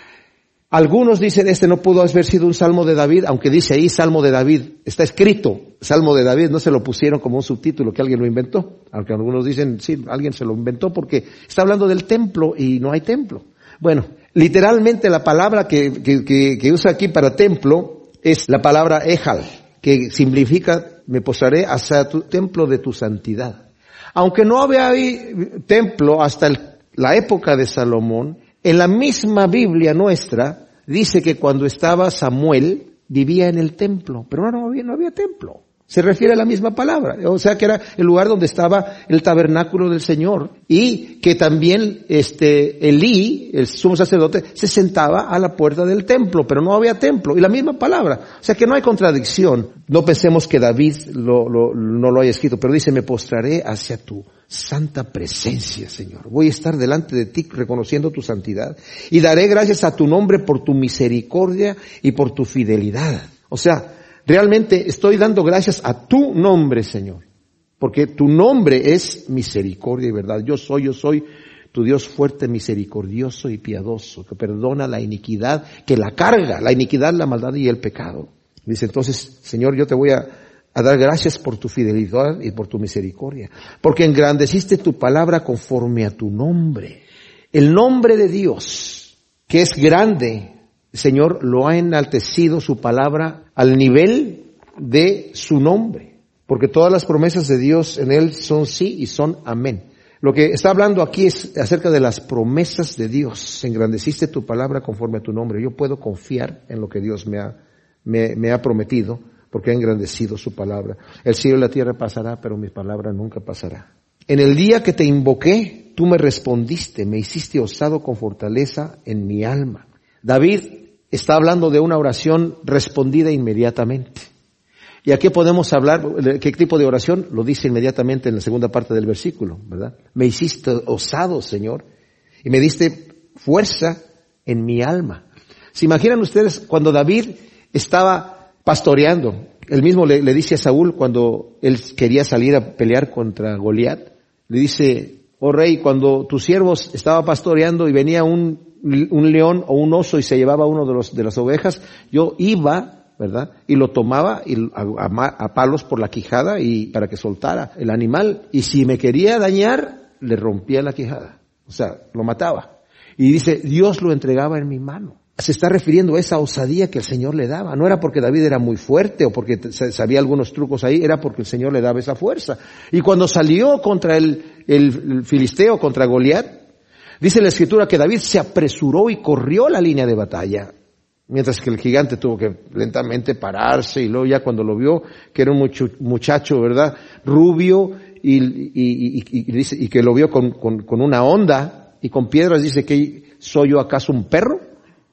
Algunos dicen, este no pudo haber sido un salmo de David, aunque dice ahí Salmo de David. Está escrito Salmo de David, no se lo pusieron como un subtítulo que alguien lo inventó. Aunque algunos dicen, sí, alguien se lo inventó porque está hablando del templo y no hay templo. Bueno, literalmente la palabra que, que, que, que usa aquí para templo es la palabra ejal, que significa, me postraré hacia tu templo de tu santidad. Aunque no había ahí templo hasta el, la época de Salomón, en la misma Biblia nuestra dice que cuando estaba Samuel vivía en el templo, pero no había, no había templo. Se refiere a la misma palabra, o sea que era el lugar donde estaba el tabernáculo del Señor y que también este Elí, el sumo sacerdote, se sentaba a la puerta del templo, pero no había templo y la misma palabra, o sea que no hay contradicción. No pensemos que David lo, lo, no lo haya escrito, pero dice, me postraré hacia tu santa presencia, Señor. Voy a estar delante de ti reconociendo tu santidad y daré gracias a tu nombre por tu misericordia y por tu fidelidad. O sea, realmente estoy dando gracias a tu nombre, Señor, porque tu nombre es misericordia y verdad. Yo soy, yo soy tu Dios fuerte, misericordioso y piadoso, que perdona la iniquidad, que la carga, la iniquidad, la maldad y el pecado. Dice entonces, Señor, yo te voy a, a dar gracias por tu fidelidad y por tu misericordia, porque engrandeciste tu palabra conforme a tu nombre. El nombre de Dios, que es grande, Señor, lo ha enaltecido su palabra al nivel de su nombre, porque todas las promesas de Dios en Él son sí y son amén. Lo que está hablando aquí es acerca de las promesas de Dios. Engrandeciste tu palabra conforme a tu nombre. Yo puedo confiar en lo que Dios me ha, me, me ha prometido, porque ha engrandecido su palabra. El cielo y la tierra pasará, pero mi palabra nunca pasará. En el día que te invoqué, tú me respondiste, me hiciste osado con fortaleza en mi alma. David está hablando de una oración respondida inmediatamente. ¿Y aquí podemos hablar? ¿Qué tipo de oración? Lo dice inmediatamente en la segunda parte del versículo, ¿verdad? Me hiciste osado, Señor, y me diste fuerza en mi alma. ¿Se imaginan ustedes cuando David estaba pastoreando? Él mismo le, le dice a Saúl cuando él quería salir a pelear contra Goliat, le dice, oh rey, cuando tus siervos estaba pastoreando y venía un, un león o un oso y se llevaba uno de los de las ovejas, yo iba, ¿verdad? Y lo tomaba y a, a, a palos por la quijada y para que soltara el animal. Y si me quería dañar, le rompía la quijada. O sea, lo mataba. Y dice, Dios lo entregaba en mi mano. Se está refiriendo a esa osadía que el Señor le daba. No era porque David era muy fuerte o porque sabía algunos trucos ahí, era porque el Señor le daba esa fuerza. Y cuando salió contra el, el, el filisteo, contra Goliat, dice la Escritura que David se apresuró y corrió la línea de batalla, mientras que el gigante tuvo que lentamente pararse y luego ya cuando lo vio, que era un muchacho, ¿verdad? Rubio y, y, y, y, y, dice, y que lo vio con, con, con una honda y con piedras, dice que ¿soy yo acaso un perro?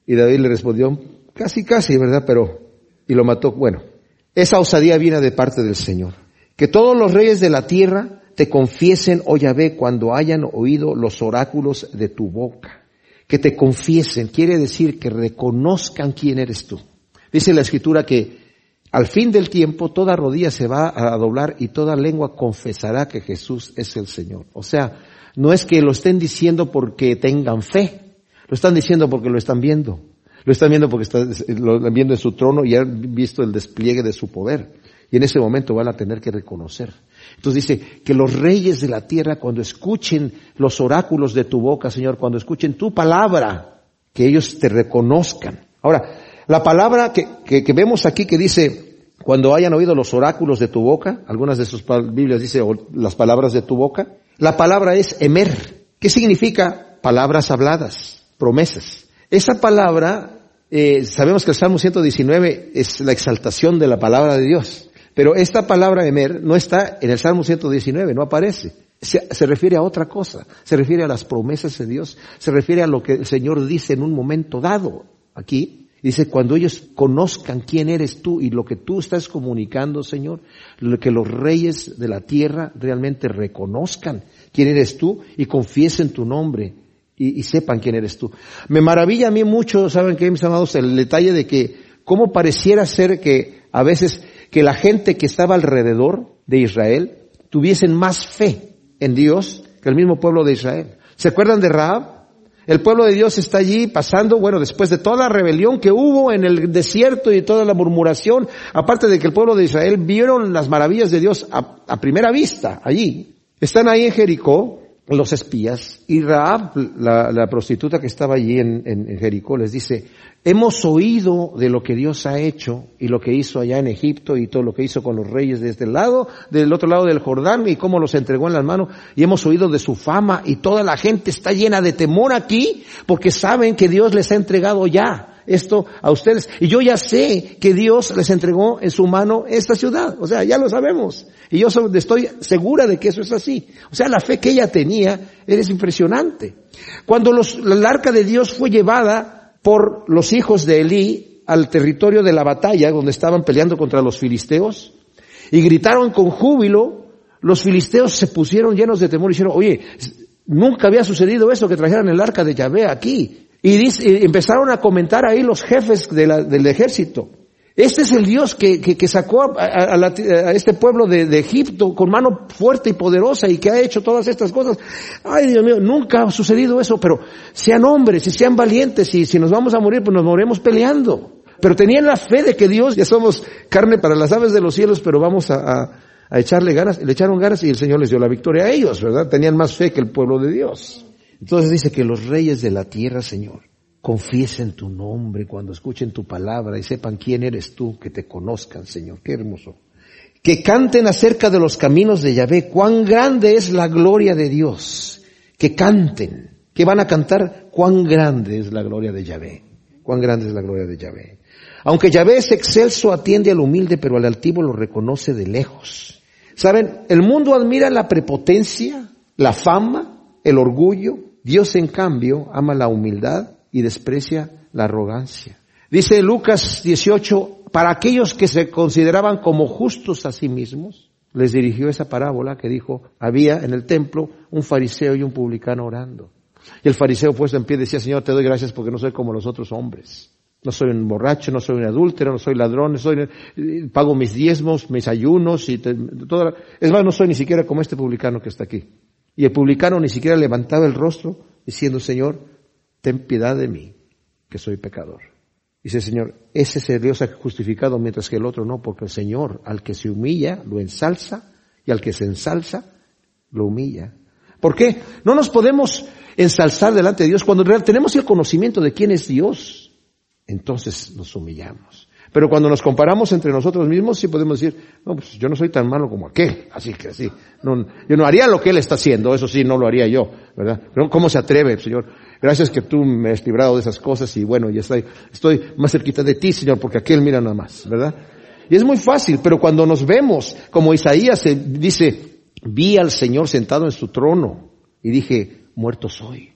Y David le respondió, casi, casi, ¿verdad? Pero, y lo mató. Bueno, esa osadía viene de parte del Señor. Que todos los reyes de la tierra te confiesen, oh Yahvé, cuando hayan oído los oráculos de tu boca. Que te confiesen, quiere decir que reconozcan quién eres tú. Dice la Escritura que al fin del tiempo toda rodilla se va a doblar y toda lengua confesará que Jesús es el Señor. O sea, no es que lo estén diciendo porque tengan fe, lo están diciendo porque lo están viendo. Lo están viendo porque está, lo están viendo en su trono y han visto el despliegue de su poder. Y en ese momento van a tener que reconocer. Entonces dice que los reyes de la tierra, cuando escuchen los oráculos de tu boca, Señor, cuando escuchen tu palabra, que ellos te reconozcan. Ahora, la palabra que, que, que vemos aquí que dice, cuando hayan oído los oráculos de tu boca, algunas de sus Biblias dice las palabras de tu boca, la palabra es emer. ¿Qué significa? Palabras habladas, promesas. Esa palabra, eh, sabemos que el Salmo ciento diecinueve es la exaltación de la palabra de Dios. Pero esta palabra emer no está en el Salmo ciento diecinueve, no aparece. Se, se refiere a otra cosa, se refiere a las promesas de Dios, se refiere a lo que el Señor dice en un momento dado. Aquí dice, cuando ellos conozcan quién eres tú y lo que tú estás comunicando, Señor, lo que los reyes de la tierra realmente reconozcan quién eres tú y confiesen tu nombre y, y sepan quién eres tú. Me maravilla a mí mucho, ¿saben qué, mis amados? El detalle de que cómo pareciera ser que a veces que la gente que estaba alrededor de Israel tuviesen más fe en Dios que el mismo pueblo de Israel. ¿Se acuerdan de Rahab? El pueblo de Dios está allí pasando, bueno, después de toda la rebelión que hubo en el desierto y toda la murmuración, aparte de que el pueblo de Israel vieron las maravillas de Dios a, a primera vista allí. Están ahí en Jericó los espías y Rahab, la, la prostituta que estaba allí en, en, en Jericó, les dice, hemos oído de lo que Dios ha hecho y lo que hizo allá en Egipto y todo lo que hizo con los reyes de este lado, del otro lado del Jordán y cómo los entregó en las manos y hemos oído de su fama y toda la gente está llena de temor aquí porque saben que Dios les ha entregado ya esto a ustedes. Y yo ya sé que Dios les entregó en su mano esta ciudad. O sea, ya lo sabemos. Y yo estoy segura de que eso es así. O sea, la fe que ella tenía es impresionante. Cuando los, el arca de Dios fue llevada por los hijos de Elí al territorio de la batalla, donde estaban peleando contra los filisteos, y gritaron con júbilo, los filisteos se pusieron llenos de temor y dijeron, oye, nunca había sucedido eso, que trajeran el arca de Yahvé aquí. Y, dice, y empezaron a comentar ahí los jefes de la, del ejército. Este es el Dios que, que, que sacó a, a, a, la, a este pueblo de, de Egipto con mano fuerte y poderosa y que ha hecho todas estas cosas. Ay, Dios mío, nunca ha sucedido eso, pero sean hombres y sean valientes y si nos vamos a morir, pues nos moriremos peleando. Pero tenían la fe de que Dios, ya somos carne para las aves de los cielos, pero vamos a, a, a echarle ganas. Le echaron ganas y el Señor les dio la victoria a ellos, ¿verdad? Tenían más fe que el pueblo de Dios. Entonces dice que los reyes de la tierra, Señor, confiesen tu nombre cuando escuchen tu palabra y sepan quién eres tú, que te conozcan, Señor. Qué hermoso. Que canten acerca de los caminos de Yahvé, cuán grande es la gloria de Dios. Que canten. ¿Qué van a cantar? Cuán grande es la gloria de Yahvé. Cuán grande es la gloria de Yahvé. Aunque Yahvé es excelso, atiende al humilde, pero al altivo lo reconoce de lejos. ¿Saben? El mundo admira la prepotencia, la fama, el orgullo. Dios, en cambio, ama la humildad y desprecia la arrogancia. Dice Lucas dieciocho, para aquellos que se consideraban como justos a sí mismos, les dirigió esa parábola que dijo, había en el templo un fariseo y un publicano orando. Y el fariseo puesto en pie decía, Señor, te doy gracias porque no soy como los otros hombres. No soy un borracho, no soy un adúltero, no soy ladrón, no soy, pago mis diezmos, mis ayunos y te, toda, es más, no soy ni siquiera como este publicano que está aquí. Y el publicano ni siquiera levantaba el rostro diciendo, Señor, ten piedad de mí, que soy pecador. Dice, Señor, ese es el Dios justificado, mientras que el otro no, porque el Señor, al que se humilla, lo ensalza, y al que se ensalza, lo humilla. ¿Por qué? No nos podemos ensalzar delante de Dios cuando en realidad tenemos el conocimiento de quién es Dios. Entonces nos humillamos. Pero cuando nos comparamos entre nosotros mismos, sí podemos decir, no, pues yo no soy tan malo como aquel, así que así. No, yo no haría lo que él está haciendo, eso sí, no lo haría yo, ¿verdad? Pero ¿cómo se atreve, Señor? Gracias que tú me has librado de esas cosas y bueno, ya estoy, estoy más cerquita de ti, Señor, porque aquel mira nada más, ¿verdad? Y es muy fácil, pero cuando nos vemos, como Isaías dice, vi al Señor sentado en su trono y dije, muerto soy,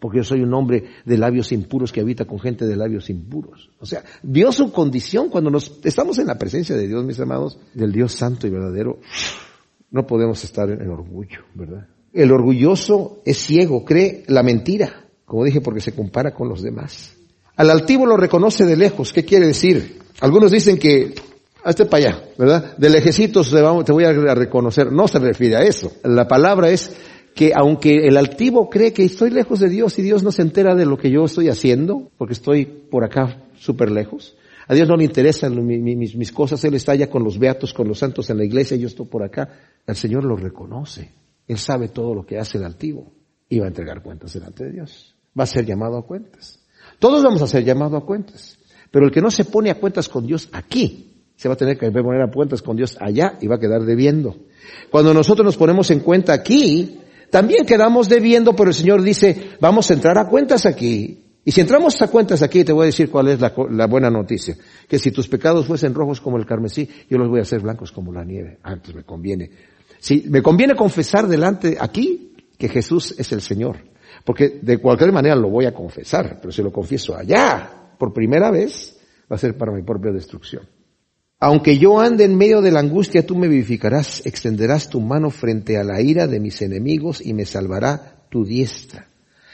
porque yo soy un hombre de labios impuros que habita con gente de labios impuros. O sea, vio su condición cuando nos estamos en la presencia de Dios, mis amados, del Dios santo y verdadero. No podemos estar en orgullo, ¿verdad? El orgulloso es ciego, cree la mentira, como dije, porque se compara con los demás. Al altivo lo reconoce de lejos. ¿Qué quiere decir? Algunos dicen que, hazte para allá, ¿verdad? De lejecitos te voy a reconocer. No se refiere a eso. La palabra es que aunque el altivo cree que estoy lejos de Dios y Dios no se entera de lo que yo estoy haciendo, porque estoy por acá súper lejos, a Dios no le interesan mis, mis, mis cosas, Él está allá con los beatos, con los santos en la iglesia, y yo estoy por acá. El Señor lo reconoce. Él sabe todo lo que hace el altivo y va a entregar cuentas delante de Dios. Va a ser llamado a cuentas. Todos vamos a ser llamados a cuentas, pero el que no se pone a cuentas con Dios aquí, se va a tener que poner a cuentas con Dios allá y va a quedar debiendo. Cuando nosotros nos ponemos en cuenta aquí, también quedamos debiendo, pero el Señor dice, vamos a entrar a cuentas aquí. Y si entramos a cuentas aquí, te voy a decir cuál es la, la buena noticia. Que si tus pecados fuesen rojos como el carmesí, yo los voy a hacer blancos como la nieve. Antes me conviene. Sí, me conviene confesar delante aquí que Jesús es el Señor. Porque de cualquier manera lo voy a confesar, pero si lo confieso allá, por primera vez, va a ser para mi propia destrucción. Aunque yo ande en medio de la angustia, tú me vivificarás, extenderás tu mano frente a la ira de mis enemigos y me salvará tu diestra.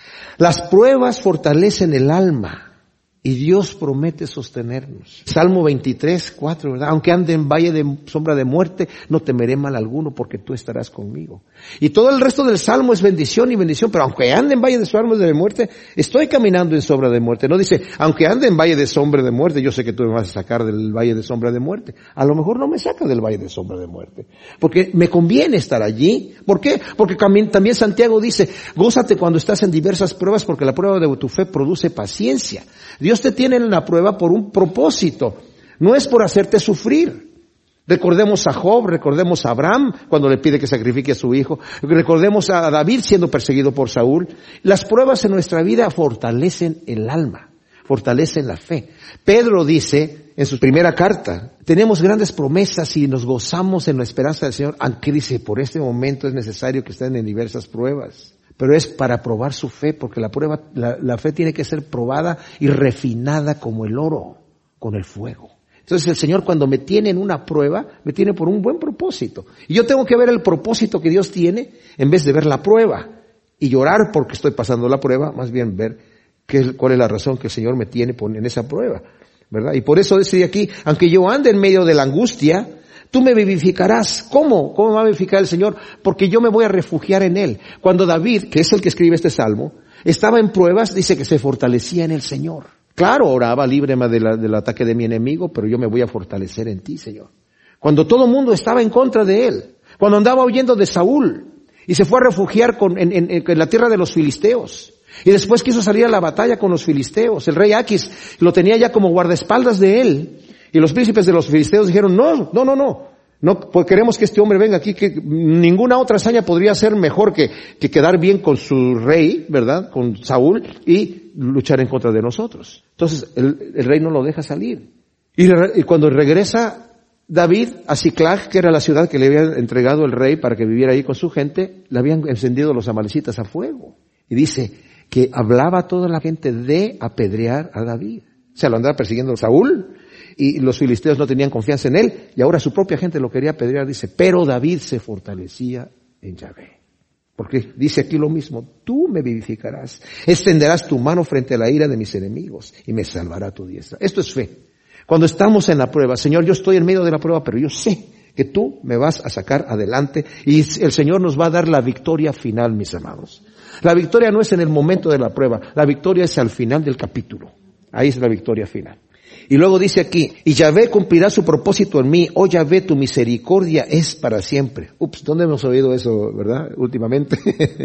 Las pruebas fortalecen el alma y Dios promete sostenernos. Salmo veintitrés, cuatro, ¿verdad? Aunque ande en valle de sombra de muerte, no temeré mal alguno porque tú estarás conmigo. Y todo el resto del Salmo es bendición y bendición, pero aunque ande en valle de sombra de muerte, estoy caminando en sombra de muerte. No dice, aunque ande en valle de sombra de muerte, yo sé que tú me vas a sacar del valle de sombra de muerte. A lo mejor no me saca del valle de sombra de muerte, porque me conviene estar allí. ¿Por qué? Porque también Santiago dice, gózate cuando estás en diversas pruebas, porque la prueba de tu fe produce paciencia. Dios te tiene en la prueba por un propósito, no es por hacerte sufrir. Recordemos a Job, recordemos a Abraham cuando le pide que sacrifique a su hijo, recordemos a David siendo perseguido por Saúl. Las pruebas en nuestra vida fortalecen el alma, fortalecen la fe. Pedro dice en su primera carta, tenemos grandes promesas y nos gozamos en la esperanza del Señor, aunque dice, por este momento es necesario que estén en diversas pruebas. Pero es para probar su fe, porque la prueba, la, la fe tiene que ser probada y refinada como el oro, con el fuego. Entonces el Señor cuando me tiene en una prueba, me tiene por un buen propósito. Y yo tengo que ver el propósito que Dios tiene, en vez de ver la prueba. Y llorar porque estoy pasando la prueba, más bien ver qué, cuál es la razón que el Señor me tiene en esa prueba, ¿verdad? Y por eso dice aquí, aunque yo ande en medio de la angustia, tú me vivificarás. ¿Cómo? ¿Cómo va a vivificar el Señor? Porque yo me voy a refugiar en Él. Cuando David, que es el que escribe este salmo, estaba en pruebas, dice que se fortalecía en el Señor. Claro, oraba, líbreme de la, del ataque de mi enemigo, pero yo me voy a fortalecer en ti, Señor. Cuando todo el mundo estaba en contra de Él, cuando andaba huyendo de Saúl, y se fue a refugiar con, en, en, en la tierra de los filisteos, y después quiso salir a la batalla con los filisteos. El rey Aquis lo tenía ya como guardaespaldas de él. Y los príncipes de los filisteos dijeron, no, no, no, no, no, pues queremos que este hombre venga aquí, que ninguna otra hazaña podría ser mejor que, que quedar bien con su rey, ¿verdad? Con Saúl y luchar en contra de nosotros. Entonces el, el rey no lo deja salir. Y, y cuando regresa David a Siclag, que era la ciudad que le había entregado el rey para que viviera ahí con su gente, le habían encendido los amalecitas a fuego. Y dice que hablaba a toda la gente de apedrear a David. O sea, lo andaba persiguiendo Saúl. Y los filisteos no tenían confianza en él, y ahora su propia gente lo quería apedrear, dice, pero David se fortalecía en Yahvé. Porque dice aquí lo mismo, tú me vivificarás, extenderás tu mano frente a la ira de mis enemigos, y me salvará tu diestra. Esto es fe. Cuando estamos en la prueba, Señor, yo estoy en medio de la prueba, pero yo sé que tú me vas a sacar adelante, y el Señor nos va a dar la victoria final, mis amados. La victoria no es en el momento de la prueba, la victoria es al final del capítulo. Ahí es la victoria final. Y luego dice aquí, y Yahvé cumplirá su propósito en mí, oh Yahvé, tu misericordia es para siempre. Ups, ¿dónde hemos oído eso, verdad? Últimamente.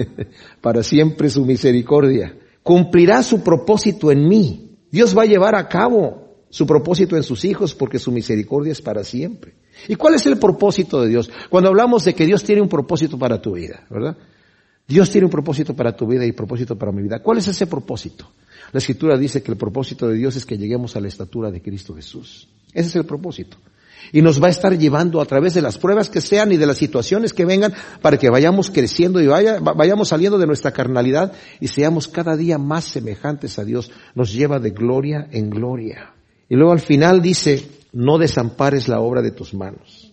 Para siempre su misericordia. Cumplirá su propósito en mí. Dios va a llevar a cabo su propósito en sus hijos porque su misericordia es para siempre. ¿Y cuál es el propósito de Dios? Cuando hablamos de que Dios tiene un propósito para tu vida, ¿verdad? Dios tiene un propósito para tu vida y propósito para mi vida. ¿Cuál es ese propósito? La Escritura dice que el propósito de Dios es que lleguemos a la estatura de Cristo Jesús. Ese es el propósito. Y nos va a estar llevando a través de las pruebas que sean y de las situaciones que vengan para que vayamos creciendo y vaya, vayamos saliendo de nuestra carnalidad y seamos cada día más semejantes a Dios. Nos lleva de gloria en gloria. Y luego al final dice, no desampares la obra de tus manos.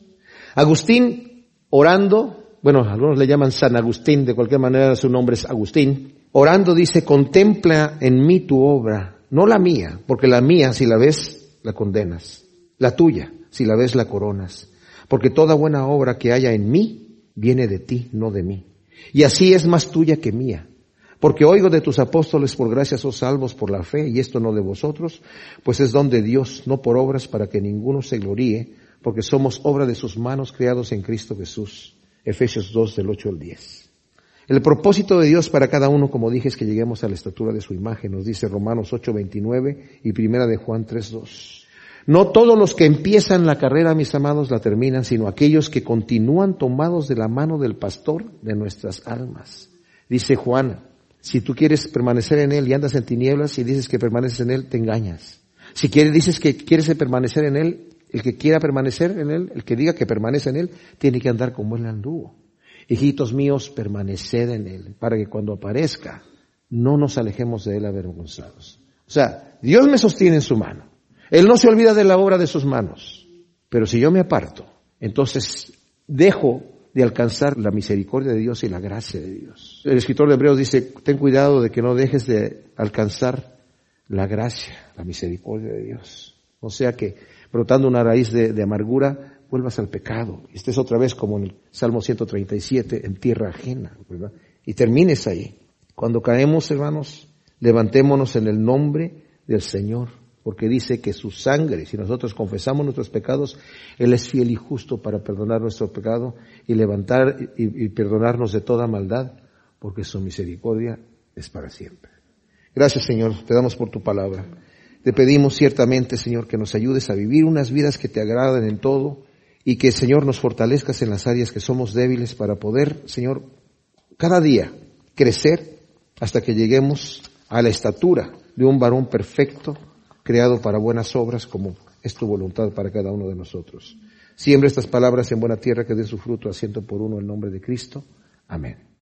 Agustín, orando, bueno, algunos le llaman San Agustín, de cualquier manera su nombre es Agustín. Orando dice, contempla en mí tu obra, no la mía, porque la mía, si la ves, la condenas. La tuya, si la ves, la coronas. Porque toda buena obra que haya en mí, viene de ti, no de mí. Y así es más tuya que mía. Porque oigo de tus apóstoles, por gracia sos salvos por la fe, y esto no de vosotros, pues es don de Dios, no por obras, para que ninguno se gloríe, porque somos obra de sus manos, creados en Cristo Jesús. Efesios dos, del ocho al diez. El propósito de Dios para cada uno, como dije, es que lleguemos a la estatura de su imagen, nos dice Romanos ocho, veintinueve y primera de Juan tres, dos. No todos los que empiezan la carrera, mis amados, la terminan, sino aquellos que continúan tomados de la mano del pastor de nuestras almas. Dice Juan, si tú quieres permanecer en él y andas en tinieblas y dices que permaneces en él, te engañas. Si quieres, dices que quieres permanecer en él, el que quiera permanecer en él, el que diga que permanece en él, tiene que andar como él anduvo. Hijitos míos, permaneced en él, para que cuando aparezca, no nos alejemos de él avergonzados. O sea, Dios me sostiene en su mano. Él no se olvida de la obra de sus manos. Pero si yo me aparto, entonces dejo de alcanzar la misericordia de Dios y la gracia de Dios. El escritor de Hebreos dice, ten cuidado de que no dejes de alcanzar la gracia, la misericordia de Dios. O sea que, brotando una raíz de, de amargura, vuelvas al pecado. Y estés otra vez, como en el Salmo ciento treinta y siete, en tierra ajena, ¿verdad? Y termines ahí. Cuando caemos, hermanos, levantémonos en el nombre del Señor. Porque dice que su sangre, si nosotros confesamos nuestros pecados, Él es fiel y justo para perdonar nuestro pecado y levantar y, y perdonarnos de toda maldad, porque su misericordia es para siempre. Gracias, Señor, te damos por tu palabra. Te pedimos ciertamente, Señor, que nos ayudes a vivir unas vidas que te agraden en todo y que, Señor, nos fortalezcas en las áreas que somos débiles para poder, Señor, cada día crecer hasta que lleguemos a la estatura de un varón perfecto, creado para buenas obras, como es tu voluntad para cada uno de nosotros. Siembra estas palabras en buena tierra que den su fruto a ciento por uno en nombre de Cristo. Amén.